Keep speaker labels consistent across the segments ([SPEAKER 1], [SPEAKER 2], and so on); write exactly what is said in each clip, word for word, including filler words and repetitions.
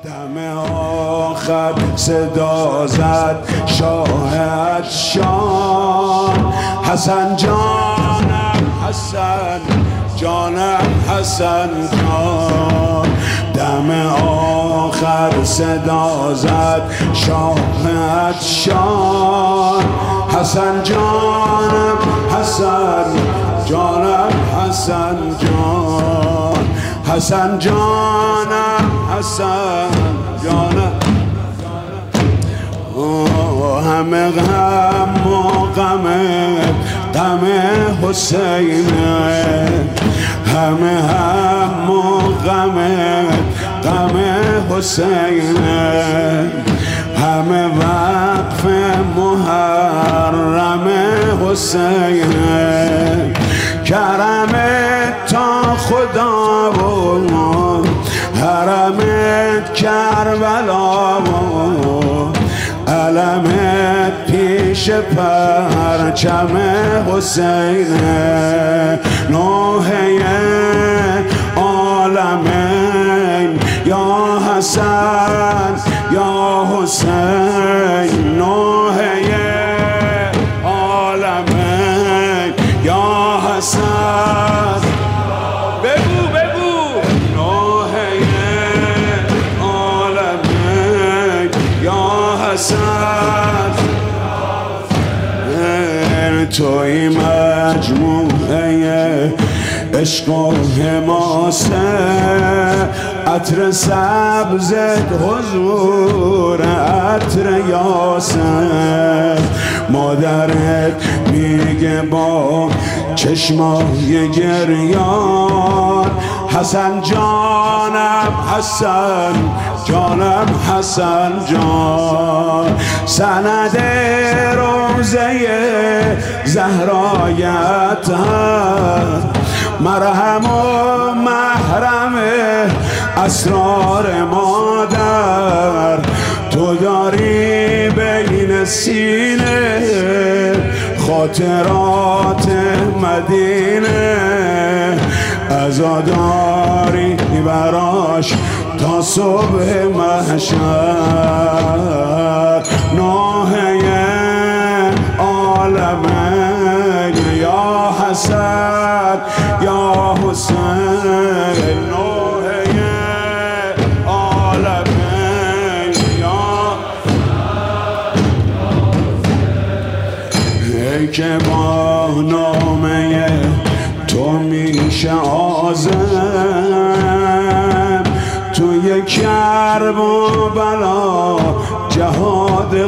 [SPEAKER 1] دم آخر صدا زد شاهد شان حسن جانم حسن جانم حسن جان دم آخر صدا زد شاهد شان حسن جانم حسن جانم حسن جان حسن جانم حسن جانم همه غم و غم غم حسینه همه هم و غم غم حسینه همه وقف محرم حسینه کرمت تا خدا و حرمت کربلا و علمت پیش پرچم حسینه نوحه عالمین یا حسن یا حسین نوحه عالمین یا حسن بگو بگو نوحه عالمین یا حسن توی مجموعه عشق و حماسه عطر سبزت حضور عطر یاسر مادرت میگه با چشمای گریان حسن جانم حسن جانم حسن جان سند روزه زهرایت مرهم و محرم اسرار مادر تو داری بین سینه خاطرات مدینه عزاداری براش تا صبح محشر نوحه عالمین یا حسن یا حسین نوحه عالمین یا ای که با نامه تو میشه آزم توی کرب و بلا جهاد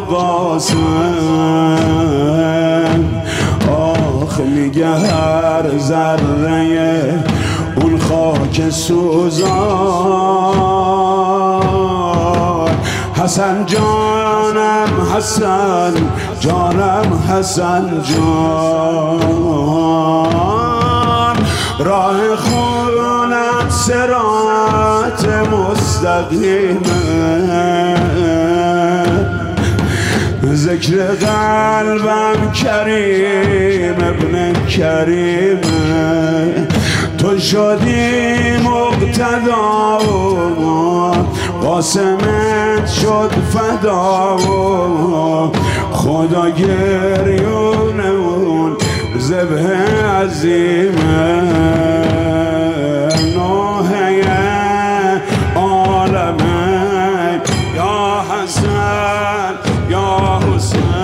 [SPEAKER 1] قاسم آخ میگه هر ذره اون خاک سوزان حسن جانم حسن جانم حسن جان راه خونت صراط مستقیمه ذکر قلبم کریم ابن کریمه تو شدی مقتدا و قاسمت شد فدا و خدا گریون اون ذبح عظیمه نوحه عالمین یا حسن یا حسین